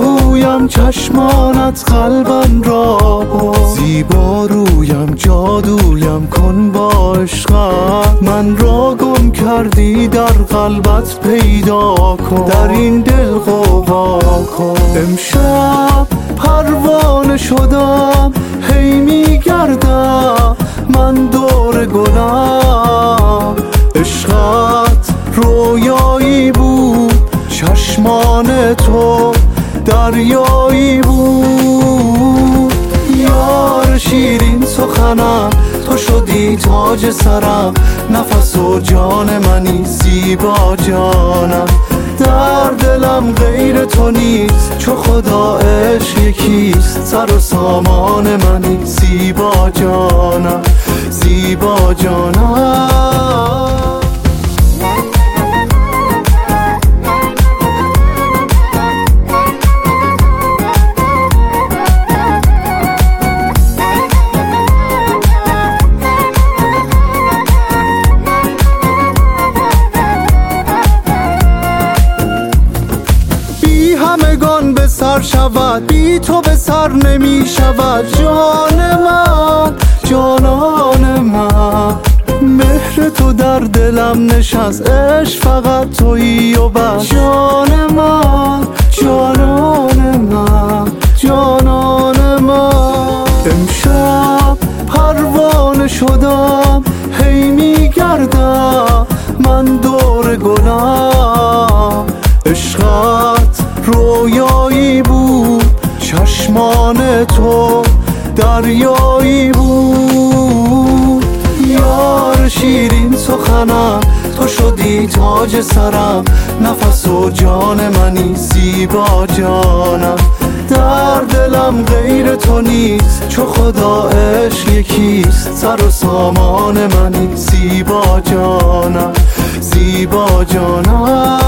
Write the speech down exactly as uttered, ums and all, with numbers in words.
رویم چشمانت قلبم را برد. زیبا رویم جادویم کن با عشقت، من را گم کردی در قلبت پیدا کن، در این دل غوغا کن. امشب پروانه شدم هی میگردم من دور گلم، عشقت رویایی بود چشمان تو دریایی بود. یار شیرین سخنم تو شدی تاج سرم، نفس و جان منی زیبا جانم. در دلم غیر تو نیست چو خدا عشق یکیست، سر و سامان منی زیبا جانم زیبا جانم. همگان به سر شود بی تو به سر نمی شود، جان من جانان من. مهر تو در دلم نشست عشق فقط تویی و بس، جان من جانان من جانان من. امشب پروانه شدم هی میگردم من دور گلم، عشقت رویایی بود چشمان تو دریایی بود. یار شیرین سخنم تو شدی تاج سرم، نفس و جان منی زیبا جانم. در دلم غیر تو نیست چو خدا عشق یکیست، سر و سامان منی زیبا جانم زیبا جانم.